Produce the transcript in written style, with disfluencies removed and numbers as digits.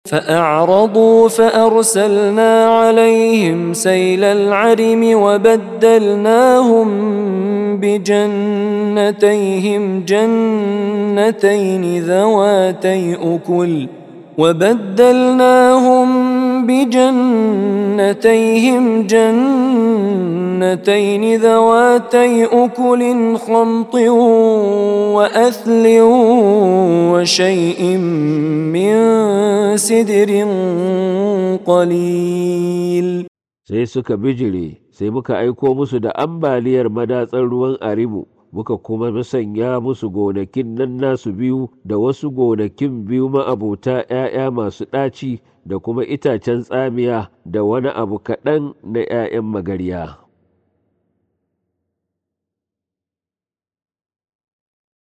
فأعرضوا فأرسلنا عليهم سيل العرم وبدلناهم بجنتيهم جنتين ذواتي أكل خمط وأثل وشيء من سدر قليل. sai suka bijire, sai muka aiko musu da ambaliyar madatsar ruwan Arimu, muka kuma musanya musu gonakin nan nasu biyu da wasu gonakin biyu ma'abota ‘ya'ya masu ɗaci da kuma itacen tsamiya da wani abu kaɗan na ‘ya'yan magarya.